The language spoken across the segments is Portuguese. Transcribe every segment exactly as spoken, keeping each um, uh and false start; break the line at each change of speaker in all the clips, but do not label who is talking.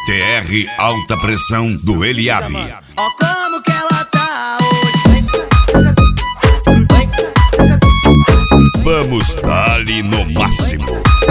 T R Alta Pressão do Eliabe.
Ó como que ela tá hoje.
Vamos dar-lhe no máximo.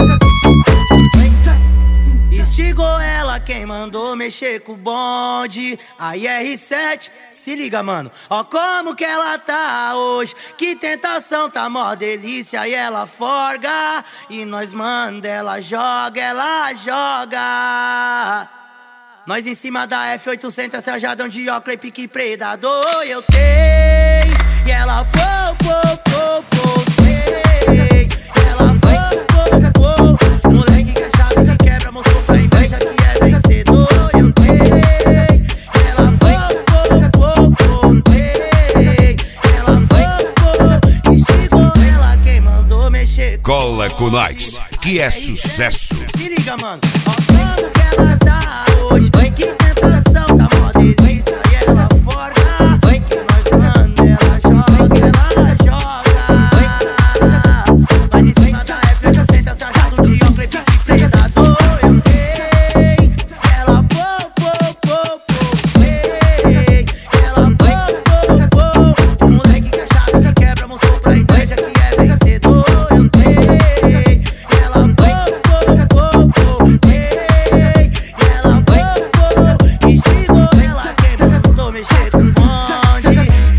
Instigou ela quem mandou mexer com o bonde. A I R sete, se liga, mano. Ó como que ela tá hoje. Que tentação, tá mó delícia. E ela forga. E nós manda, ela joga, ela joga. Nós em cima da F oitocentos, trajadão de óculos e pique predador. Eu tenho. E ela pô, pô, pô, pô, sei. Ela pô, pô, pô. Moleque que é chave que quebra, mostrou pra inveja que é vencedor. Eu tenho. Ela pô, pô, pô, pô, sei. Ela pô, pô. Instigou ela quem mandou mexer.
Cola com nós, que é sucesso.
Se liga, mano. Ó como que ela tá hoje. Que tentação, tá mó delícia. E ela forga. Que nós manda, ela joga, ela joga. Mas em cima da F oitocentos, trajado de óculos e pique predador. Eu tenho. Ela pô, pô, pô, pô, sei. Ela pô, pô, pô. Moleque que é chave que quebra, mostrou pra inveja que é vencedor. Eu tenho. Ela pô, pô, pô, pô, sei. Ela pô, pô. Instigou ela quem mandou mexer com o bonde.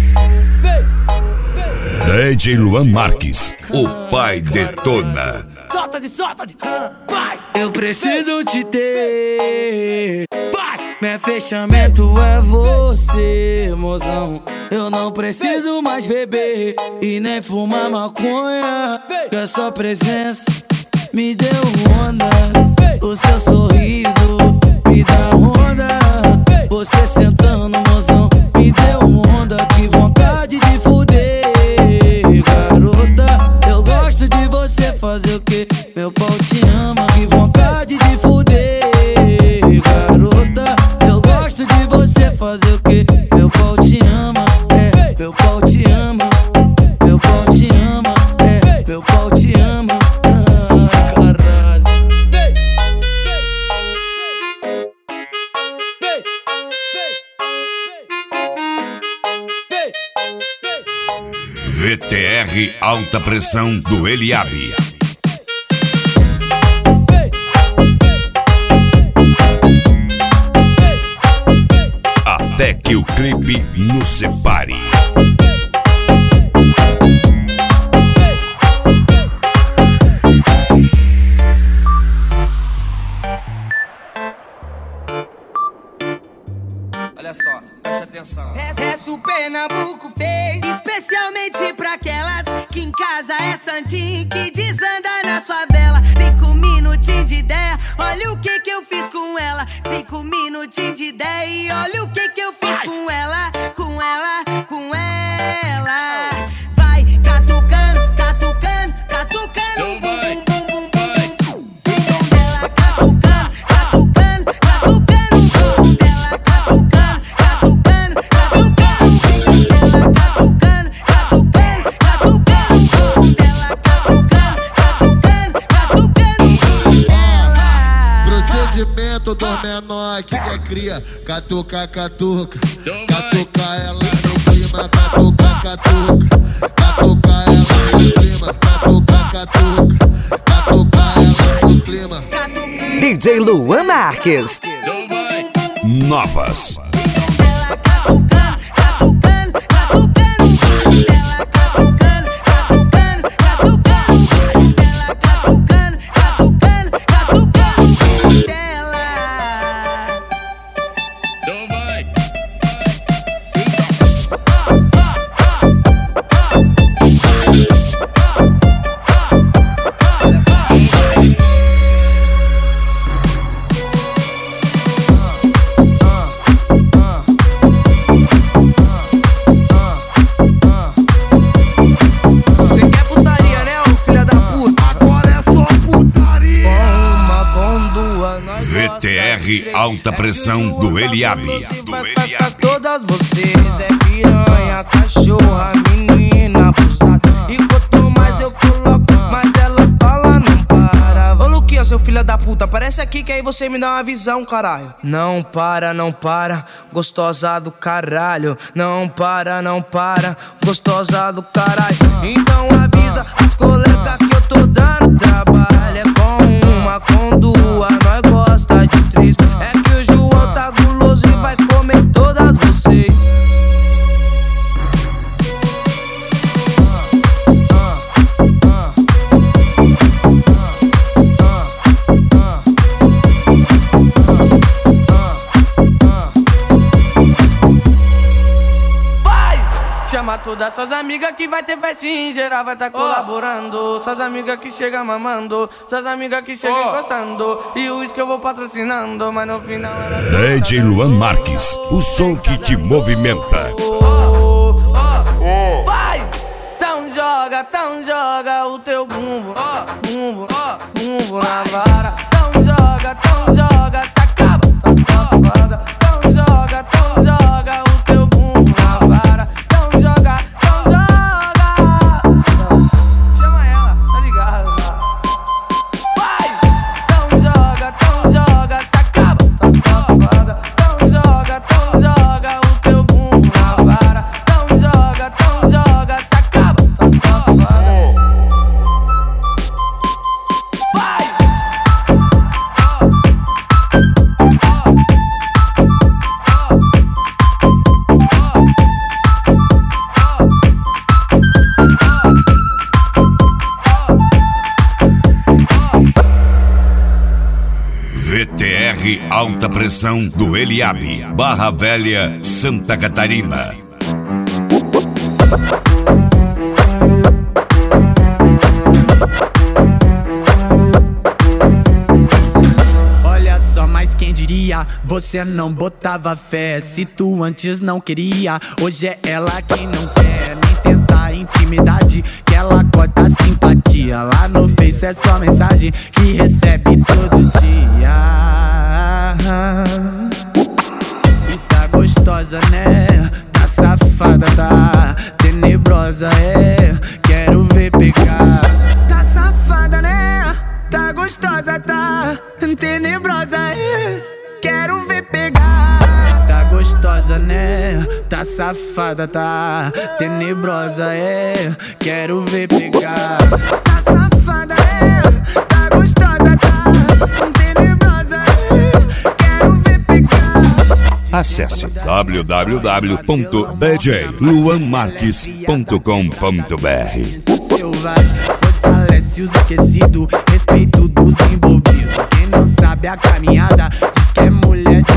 D J Luan Marques, o pai detona.
Solta de, solta de, vai!
Eu preciso te ter. Vai! Meu fechamento é você, mozão. Eu não preciso mais beber e nem fumar maconha. Que a sua presença me deu onda. O seu sorriso me dá onda. Você sentando, mozão, me deu onda. Que vontade de fuder, garota. Eu gosto de você fazer o que? Meu pau te ama. Que vontade de fuder, garota. Eu gosto de você fazer o que? Meu pau te ama, é, meu pau te ama. Meu pau te ama, é, meu pau te ama. Ah, caralho.
V T R Alta Pressão do Eliabe. Até que o clipe nos separe.
Olha só, presta atenção.
Essa o Pernambuco fez especialmente pra aquelas que em casa é santinho, que desanda na favela. Cinco minutinhos de ideia, olha o que que eu fiz com ela. Cinco minutinhos de ideia e olha o que que eu fiz com ela. Com ela, com ela. Vai catucando, catucando, catucando. Bum, bum, bum, bum, bum, bum. Bum dela catucando, catucando, catucando. Bum dela catucando, catucando, catucando. Bum dela catucando, catucando, catucando. Bum dela catucando, catucando, catucando.
Procedimento do menor que quer cria. Catuca, catuca. Catuca ela no clima. Catuca, catuca. Catuca ela no clima. Catuca, catuca. Catuca ela no clima.
D J Luan Marques.
Novas. V T R Alta Pressão do Eliabe. Do Eliabe.
Todas vocês é piranha, cachorra, menina, abusada. E quanto mais eu coloco, mais ela fala, não para. Ô Luquinhas, seu filho da puta. Aparece aqui que aí você me dá uma visão, caralho. Não para, não para, gostosa do caralho. Não para, não para, gostosa do caralho. Então avisa as colegas que eu tô dando trabalho. É com uma, com duas, nós gosta de três. É que o João tá guloso e vai comer todas vocês.
Chama todas suas amigas que vai ter festinha, em geral vai tá colaborando. Suas amigas que chegam mamando, suas amigas que chegam oh. encostando. E o uísque eu vou patrocinando, mas no final ela
D J Luan Marques, o som que te movimenta.
Oh, oh, oh. Vai! Então joga, então joga o teu bumbo, oh, bumbo, oh, bumbo na vara. Então joga, então joga, se acaba, tá safada. Então joga, então joga o teu bumbo na vara. Joga, então joga. Chama ela, tá ligado? Vai! Então joga, então joga, se acaba, tá safada. Então joga, então joga o teu bumbo na vara. Então joga, então joga, se acaba, tá safada. Vai!
V T R Alta Pressão do Eliabe, Barra Velha, Santa Catarina.
Olha só, mas quem diria, você não botava fé. Se tu antes não queria, hoje é ela quem não quer nem tentar intimidade, que ela corta a simpatia. Lá no Face é só mensagem que recebe todo dia. E tá gostosa, né? Tá safada, tá tenebrosa, é. Quero ver pegar. Tá safada, né? Tá gostosa, tá tenebrosa, é. Quero ver pegar. Tá gostosa, né? Tá safada, tá tenebrosa, é. Quero ver pegar. Tá safada, é. Tá gostosa, tá tenebrosa, é. Quero ver pegar.
Acesse w w w ponto d j luan marques ponto com ponto b r.
Selvagem, fortalece os esquecidos, respeito dos envolvidos. Quem não sabe a caminhada diz que é mulher